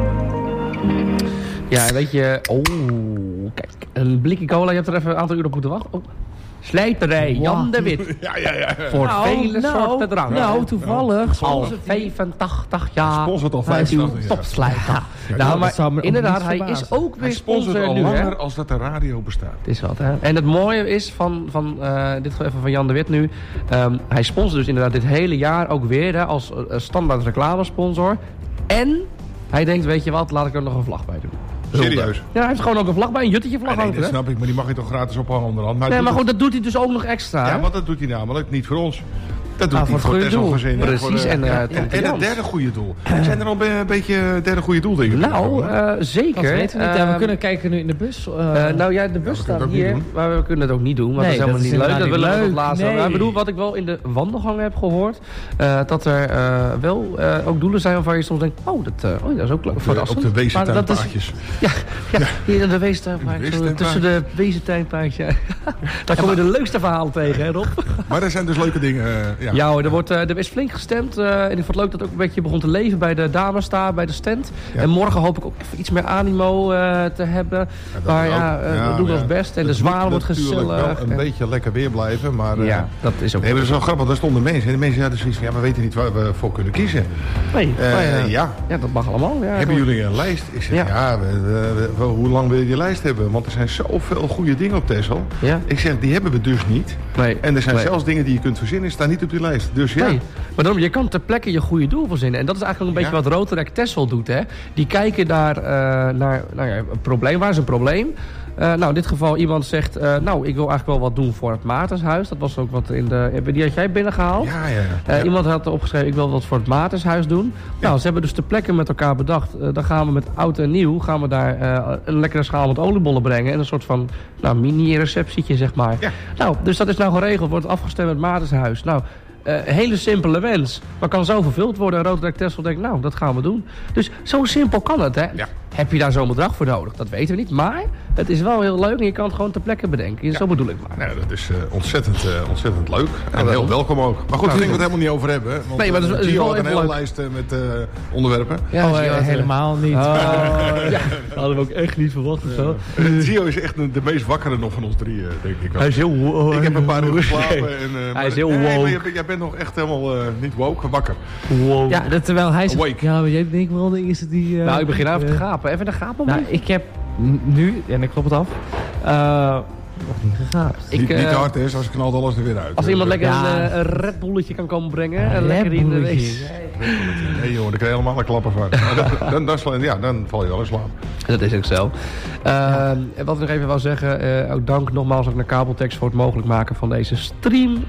Ja, weet je... Oh, kijk. Een blikje cola. Je hebt er even een aantal uur op moeten wachten. Oh. Slijterij, Jan de Wit. Ja. Voor vele soorten drank. Nou, toevallig. Al 85 jaar. Sponsort al Hij is uw 85 jaar. topslijter. Nou, maar inderdaad, hij is ook weer sponsor al nu, langer hè? als dat de radio bestaat. Het is wat, hè? En het mooie is dit even van Jan de Wit nu. Hij sponsort dus inderdaad dit hele jaar ook weer, hè, als standaard reclamesponsor. En hij denkt, weet je wat, laat ik er nog een vlag bij doen. Serieus? Ja, hij heeft gewoon ook een vlag bij, een juttetje vlag. Nee, dat snap ik, maar die mag je toch gratis ophangen onderhand. Nee, maar goed, dat doet hij dus ook nog extra. Ja, hè? want dat doet hij namelijk niet voor ons. Dat doet hij voor voor het goede doel. Texel Precies, en het derde goede doel. Zijn er al een beetje derde goede doel dingen? Nou, zeker. Dat weten we niet. We kunnen kijken nu in de bus. Nou ja, de bus staat hier. Maar we kunnen het ook niet doen, want Nee, dat is helemaal niet leuk. Dat willen we leuk. tot laatst. Nee. Ik bedoel, wat ik wel in de wandelgangen heb gehoord, dat er wel ook doelen zijn waarvan je soms denkt, oh, dat is ook leuk. Op de wezentuinpaadjes. Ja, hier in de wezentuinpaadjes. Tussen de wezentuinpaadjes. Daar kom je de leukste verhalen tegen, hè, Rob? Maar er zijn dus leuke dingen. Ja hoor, er is flink gestemd. En ik vond het leuk dat het ook een beetje begon te leven bij de dames daar, bij de stand. Ja. En morgen hoop ik ook even iets meer animo te hebben. Maar we doen ons best. En de zwaan wordt gezellig. Wel een beetje lekker weer blijven. Maar ja, dat is ook. Nee, maar dat is wel grappig. Daar stonden mensen. En de mensen hadden zoiets van, ja, we weten niet waar we voor kunnen kiezen. Nee, ja, dat mag allemaal. Ja, hebben jullie een lijst? Ik zeg, hoe lang wil je die lijst hebben? Want er zijn zoveel goede dingen op Texel. Ja. Ik zeg, die hebben we dus niet. Nee. En er zijn zelfs dingen die je kunt verzinnen, staan niet op die lijst. Dus ja. Nee. Maar daarom, je kan ter plekke je goede doel verzinnen. En dat is eigenlijk een beetje wat Rotaract Texel doet. Hè? Die kijken naar een probleem. Waar is een probleem? In dit geval iemand zegt... ik wil eigenlijk wel wat doen voor het Maartenshuis. Dat was ook wat die had jij binnengehaald. Ja. Iemand had opgeschreven... ik wil wat voor het Maartenshuis doen. Ja. Nou, ze hebben dus ter plekke met elkaar bedacht... dan gaan we met oud en nieuw... gaan we daar een lekkere schaal met oliebollen brengen... en een soort van mini-receptietje, zeg maar. Ja. Dus dat is nou geregeld. Wordt afgestemd met het Maartenshuis. Hele simpele wens. Maar kan zo vervuld worden. En Rotaract Texel denkt, dat gaan we doen. Dus zo simpel kan het, hè. Ja. Heb je daar zo'n bedrag voor nodig? Dat weten we niet. Maar het is wel heel leuk en je kan het gewoon ter plekke bedenken. Zo bedoel ik maar. Nee, dat is ontzettend leuk. En heel welkom ook. Maar goed, daar gingen we het helemaal niet over hebben. Want nee, maar dat is Gio had wel een hele leuk. lijst met onderwerpen. Ja, helemaal niet. Dat hadden we ook echt niet verwacht of zo. Gio is echt de meest wakkere nog van ons drie, denk ik wel. Hij is heel ik heb een paar uur geslapen. Hij is heel woke. Jij bent nog echt helemaal niet woke, wakker. Wow. Ja, terwijl hij zegt... Ja, maar jij denkt wel de eerste die... ik begin even te gapen. Even een gaapmoment. Ik heb nu, en ik klop het af, nog niet gegaapt. Niet te hard is, als knalt alles er weer uit. Als iemand lekker een Red Bulletje kan komen brengen. Lekker in de week. Nee jongen, daar krijg je helemaal een klappen van. Dan val je wel in slaap. Dat is ook zo. Wat ik nog even wil zeggen, ook dank nogmaals ook naar Kabeltex voor het mogelijk maken van deze stream.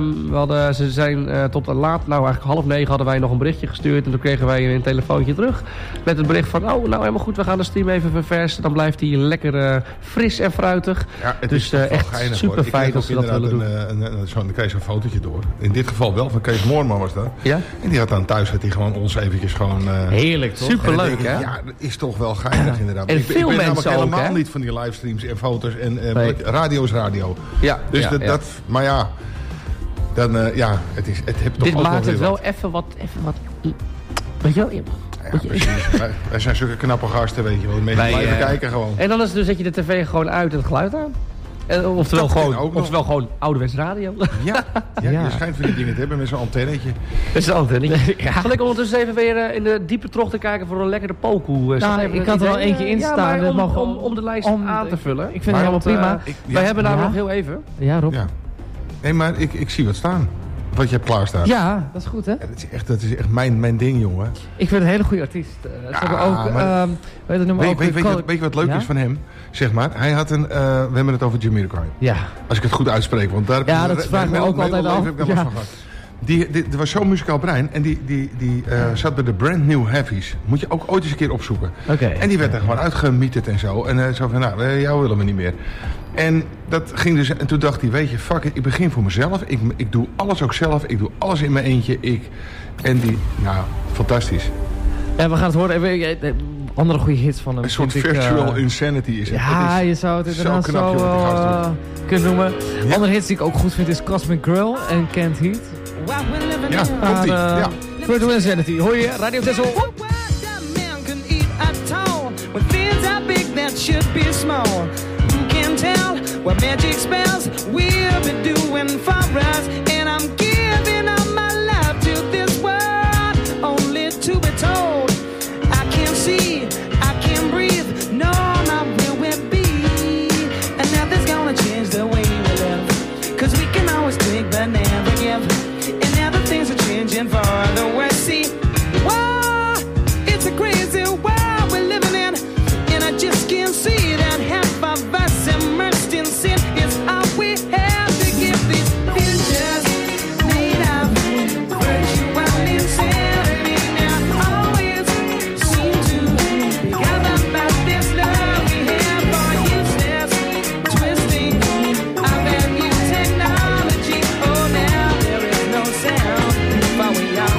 Ze zijn tot laat, eigenlijk 8:30 hadden wij nog een berichtje gestuurd. En toen kregen wij een telefoontje terug met het bericht van, helemaal goed, we gaan de stream even verversen. Dan blijft hij lekker fris en fruitig. Ja, het dus is echt echt super fijn dat ze dat willen doen. Dan kreeg je een fotootje door. In dit geval wel van Kees Moorman was dat. Ja? En die had dan thuis gewoon ons eventjes gewoon... Heerlijk, toch? Superleuk, hè? Ja, dat is toch wel geinig inderdaad. En veel mensen ook, helemaal hè? niet van die livestreams en foto's en radio is radio. Ja. Dus dat... Maar ja... Dan, het heeft toch dit ook maakt het wel wat. even wat... Weet je wel? Ja, precies. Wij zijn zulke knappe gasten, weet je wel. De mensen blijven kijken gewoon. En dan is het dus dat je de tv gewoon uit en het geluid aan. Oftewel gewoon ouderwets radio. Ja, je schijnt van die dingen te hebben met zo'n antennetje. Met zo'n antennetje. Zal ik ondertussen even weer in de diepe trog te kijken voor een lekkere pokoe? Ik had er wel eentje in staan. Om de lijst aan te vullen. Ik vind het helemaal prima. Wij hebben daar nog heel even. Ja, Rob. Ja. Nee, maar ik zie wat staan. Wat je hebt klaarstaan. Ja, dat is goed, hè? Ja, dat is echt mijn ding, jongen. Ik vind een hele goede artiest. Weet je wat leuk is van hem? Zeg maar, hij had we hebben het over Jamiroquai. Ja. Als ik het goed uitspreek, want daar dat vraag ik me ook altijd af. Heb ik van gehad. Er was zo'n muzikaal brein en die zat bij de Brand New Heavies. Moet je ook ooit eens een keer opzoeken. Okay. En die werd er gewoon uitgemieterd en zo. En zo van, jou willen we niet meer. En dat ging dus. En toen dacht hij, weet je, fuck it, ik begin voor mezelf. Ik doe alles ook zelf. Ik doe alles in mijn eentje. Fantastisch. Ja, we gaan het horen. Andere goede hits van hem. Een soort virtual insanity is het. Ja, je zou het inderdaad zo kunnen noemen. Ja. Andere hits die ik ook goed vind is Cosmic Girl en Can't Heat. Ja, komt-ie. Virtual Insanity. Hoor je? Radio Texel. What magic spells we'll be doing for us. And I'm giving up my life to this world, only to be told I can't see, I can't breathe, no, not where we'll be. And nothing's gonna change the way we live, 'cause we can always take but never give. And now the things are changing for the worse. See, whoa, it's a crazy world we're living in, and I just can't see that half of us immersed in sin is all we have to give these futures made of virtual insanity. And always seem to forget about this love we have for useless twisting of that new technology. Oh, now there is no sound, but we are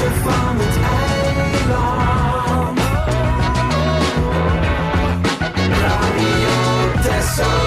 mensen van het eiland. Radio Texel.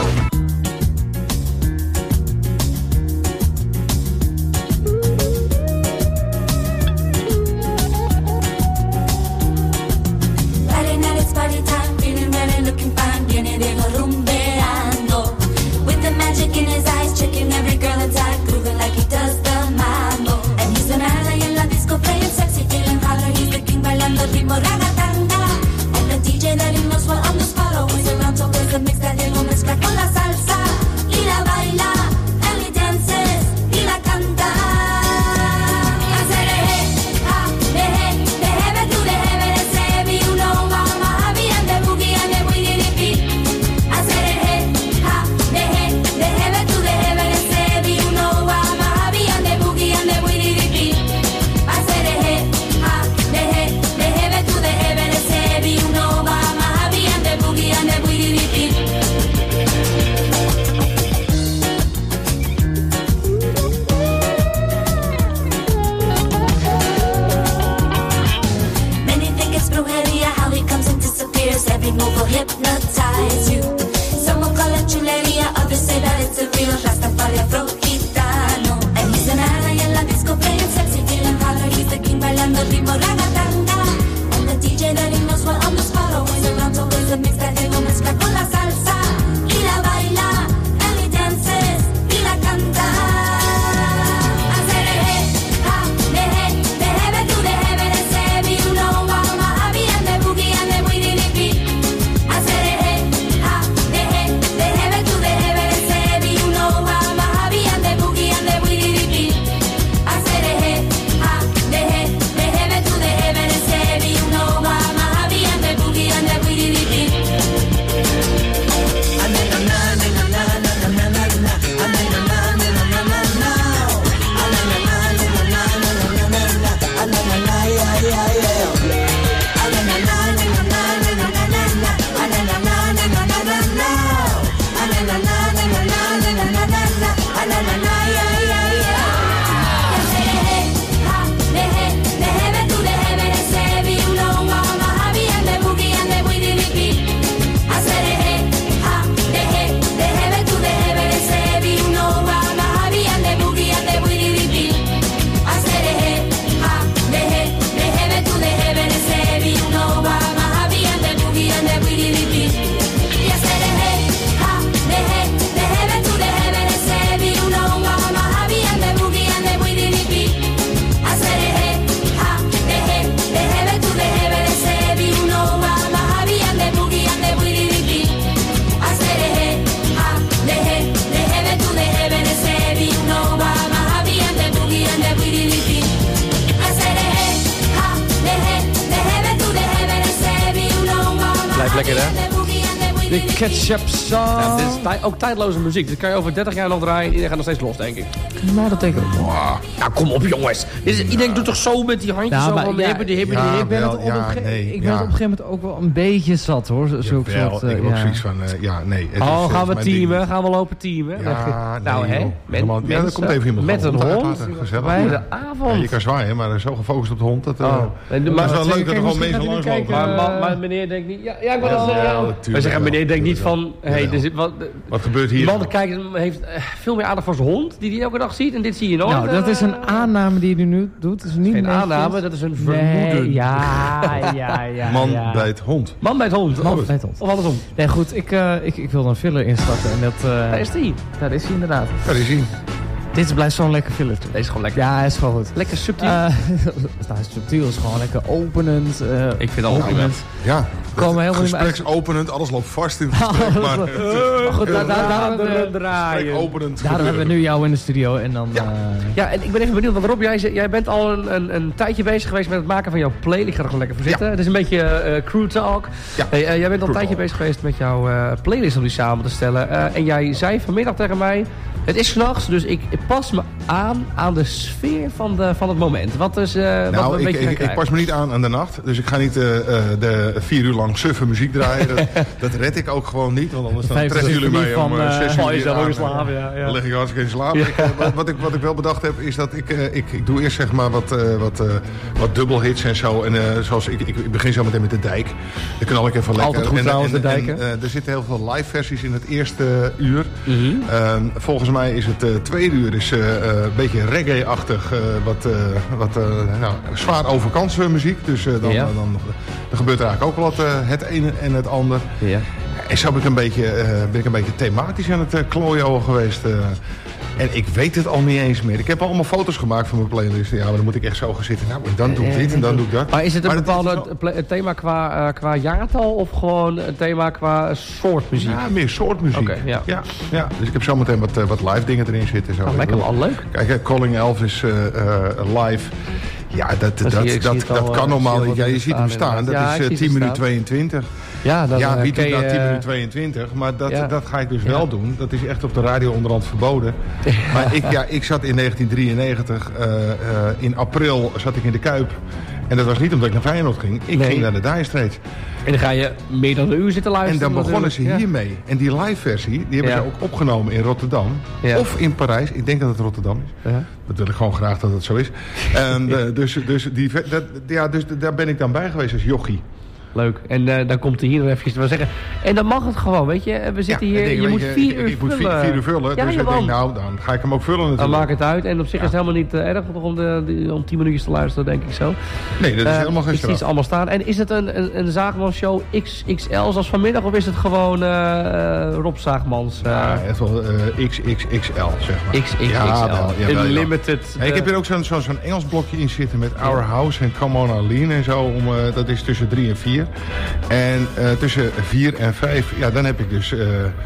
Lekker, hè? De Ketchup Song. Ja, dit is ook tijdloze muziek. Dit kan je over 30 jaar nog draaien. Iedereen gaat nog steeds los, denk ik. Nou, dat denk ik ook. Wow. Ja, kom op, jongens. Iedereen doet toch zo met die handjes zo van die hebben. Ik ben het op een gegeven moment ook wel een beetje zat, hoor. Ik heb ook zoiets van, nee. Gaan we teamen? Gaan we lopen teamen? Ja, nou, hè? Er komt even iemand met een hond. Gezellig. De avond. Je kan zwaaien, maar zo gefocust op de hond. Dat is wel leuk dat er gewoon mensen langs lopen. Maar meneer denkt niet... Ja, ik wil dat zeggen. Wij zeggen, meneer denkt niet van... Wat gebeurt hier? De man heeft veel meer aandacht voor zijn hond, die hij elke dag ziet. En dit zie je nooit. Nou, dat is een aanname die hij nu doet. Dat is niet geen aanname, dat is een vermoeden. Nee, ja. Man bij het hond. Man bij het hond. Of andersom. Nee, goed. Ik wil een filler instarten. En daar is hij. Daar is hij inderdaad. Daar is hij. Dit blijft zo'n lekker filler. Deze is gewoon lekker. Ja, hij is gewoon goed. Lekker subtiel. Subtiel is gewoon lekker openend. Ik vind het openend. Ja. Komen helemaal gespreksopenend, alles loopt vast in het gesprek. Maar goed, daarom hebben we nu jou in de studio. En dan, ja, en ik ben even benieuwd, want Rob, jij bent al een tijdje bezig geweest met het maken van jouw playlist. Ik ga er gewoon lekker voor zitten. Het is een beetje crew talk. Ja. Jij bent al een tijdje bezig geweest met jouw playlist om die samen te stellen. En jij zei vanmiddag tegen mij... Het is 's nachts, dus ik pas me aan de sfeer van het moment. Wat is, wat ik pas me niet aan de nacht. Dus ik ga niet de 4 uur lang suffe muziek draaien. Dat red ik ook gewoon niet. Want anders dan treffen jullie mij om 6 uur aan. Dan leg ik hartstikke in slaap. Wat ik wel bedacht heb, is dat ik doe eerst zeg maar wat dubbelhits en zo. En zoals ik begin zo meteen met de Dijk. Dan knal ik even lekker. Altijd goed trouwens, de Dijk. Er zitten heel veel live versies in het eerste uur. Volgens mij is het tweede uur is een beetje reggae-achtig. Wat zwaar overkantse muziek. Dus dan gebeurt er eigenlijk ook wel het ene en het ander. Ja. En zo ben ik een beetje thematisch aan het klooien geweest. En ik weet het al niet eens meer. Ik heb allemaal foto's gemaakt van mijn playlist. Ja, maar dan moet ik echt zo gaan zitten. Nou, en dan doe ik dit en dan doe ik dat. Maar is het een bepaald thema qua jaartal of gewoon een thema qua soort muziek? Ja, meer soort muziek. Okay, ja. Dus ik heb zometeen wat live dingen erin zitten. Zo. Lekker wel, leuk. Kijk, Calling Elvis live. Ja, dat kan normaal niet. Ja, je ziet hem staan. Dat is 10 minuten 22. Ja, wie doet nou 10 minuten 22? Maar dat ga ik dus wel doen. Dat is echt op de radio onderhand verboden. Maar ik zat in 1993, in april zat ik in de Kuip. En dat was niet omdat ik naar Feyenoord ging. Ik ging naar de Dire Straits. En dan ga je meer dan een uur zitten luisteren. En dan begonnen ze hiermee. En die live versie, die hebben ze ook opgenomen in Rotterdam. Ja. Of in Parijs. Ik denk dat het Rotterdam is. Ja. Dat wil ik gewoon graag dat het zo is. Dus daar ben ik dan bij geweest als jochie. Leuk. En dan komt er hier nog eventjes te zeggen. En dan mag het gewoon, weet je. We zitten hier, je moet 4 uur vullen. Ik moet 4 uur vullen, dus ik denk, nou, dan ga ik hem ook vullen natuurlijk. Dan maak het uit. En op zich is het helemaal niet erg om 10 minuutjes te luisteren, denk ik zo. Nee, dat is helemaal geen straf. Is allemaal staan. En is het een Zaagmans-show XXL zoals vanmiddag? Of is het gewoon Rob Zaagmans? Ja, het is wel XXXL, zeg maar. XXXL. Limited. Ik heb hier ook zo'n Engels blokje in zitten met Our House en Come On Arlene en zo. Dat is tussen 3 en 4. En tussen 4 en 5, ja, dan heb ik dus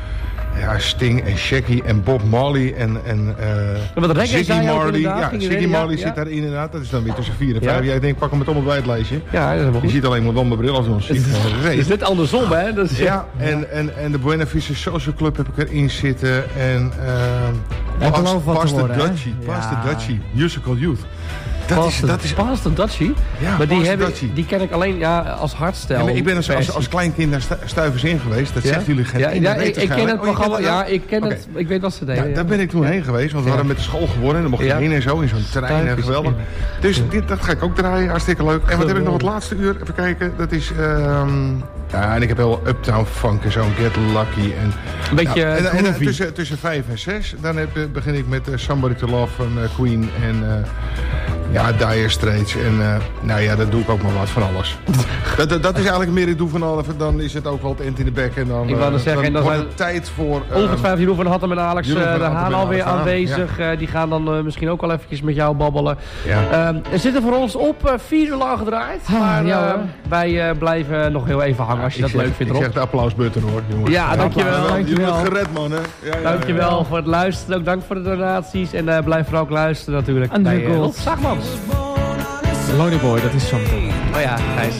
Sting en Shaggy en Bob Marley en Ziggy Marley. Ja, Ziggy Marley zit daar inderdaad. Dat is dan weer tussen 4 en 5. Ja, ik denk, pak hem met allemaal bij het lijstje. Ja, dat is wel goed. Je ziet alleen maar wel mijn bril als ons ziet. Het is net andersom, hè? Dat is, en de Buena Vista Social Club heb ik erin zitten. En Pass the Dutchie, Musical Youth. Dat is Pastor Dutchie. Ja, maar die ken ik alleen als hardstyle. Ja, maar ik ben als klein kind daar stuivers in geweest. Dat zegt jullie geen ik ken het programma. Ja, ik ken het. Ik weet wat ze deden. Ja, daar ben ik toen heen geweest. Want we hadden met de school geworden. En dan mocht je heen en zo in zo'n terrein. Geweldig. Dus dat ga ik ook draaien. Hartstikke leuk. En wat heb ik nog het laatste uur? Even kijken. Dat is... en ik heb heel Uptown Funk en zo. Get Lucky. En, een beetje tussen 5 en 6. Dan begin ik met Somebody to Love van Queen. En... Dire Straits. En dat doe ik ook maar wat van alles. dat is eigenlijk meer ik doe van alles. Dan is het ook wel het end in de bek. En dan, ik wou dan zeggen, dan wordt het tijd voor... ongetwijfeld Jeroen van Hattem en Alex de Haan alweer aanwezig. Ja. Die gaan dan misschien ook wel eventjes met jou babbelen. Ja. Er zitten voor ons op 4 uur lang gedraaid. Maar wij blijven nog heel even hangen als je dat leuk vindt, Rob. Ik zeg de applausbutton hoor, jongens. Ja, dankjewel. Je wordt gered, man. Dankjewel voor het luisteren. Ook dank voor de donaties. En blijf vooral ook luisteren natuurlijk. En bij Rob Zaagmans. Lonely Boy, dat is something. Oh ja, Gijs.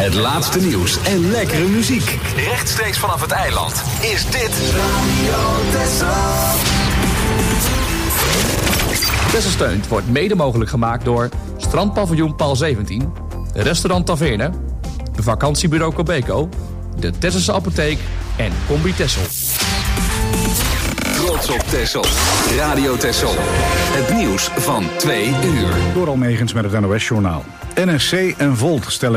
Het laatste nieuws en lekkere muziek. Rechtstreeks vanaf het eiland is dit Radio Texel. Texel Steunt wordt mede mogelijk gemaakt door Strandpaviljoen Paal 17, Restaurant Taverne, Vakantiebureau Cobeco, de Tesselse Apotheek en Combi Texel. Trots op Texel. Radio Texel. Het nieuws van 2 uur. Door Almegens met het NOS-journaal. NSC en Volt stellen